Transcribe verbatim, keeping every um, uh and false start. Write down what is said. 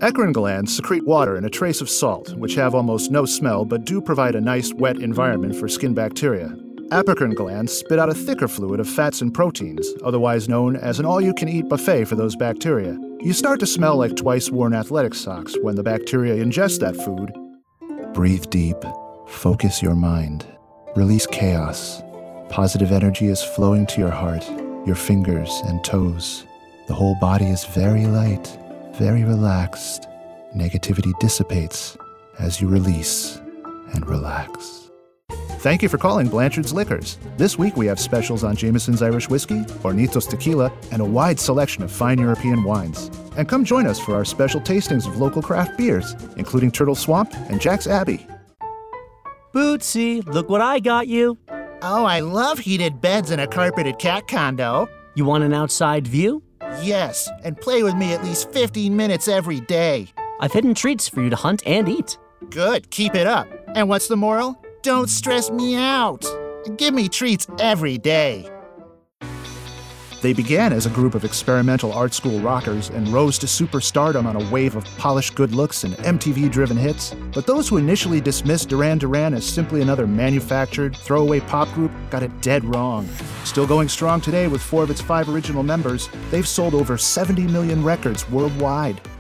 Eccrine glands secrete water and a trace of salt, which have almost no smell but do provide a nice, wet environment for skin bacteria. Apocrine glands spit out a thicker fluid of fats and proteins, otherwise known as an all-you-can-eat buffet for those bacteria. You start to smell like twice-worn athletic socks when the bacteria ingest that food. Breathe deep. Focus your mind. Release chaos. Positive energy is flowing to your heart, your fingers and toes. The whole body is very light, very relaxed. Negativity dissipates as you release and relax. Thank you for calling Blanchard's Liquors. This week we have specials on Jameson's Irish Whiskey, Hornitos Tequila, and a wide selection of fine European wines. And come join us for our special tastings of local craft beers, including Turtle Swamp and Jack's Abbey. Bootsy, look what I got you. Oh, I love heated beds in a carpeted cat condo. You want an outside view? Yes, and play with me at least fifteen minutes every day. I've hidden treats for you to hunt and eat. Good, keep it up. And what's the moral? Don't stress me out. Give me treats every day. They began as a group of experimental art school rockers and rose to superstardom on a wave of polished good looks and M T V-driven hits. But those who initially dismissed Duran Duran as simply another manufactured, throwaway pop group got it dead wrong. Still going strong today with four of its five original members, they've sold over seventy million records worldwide.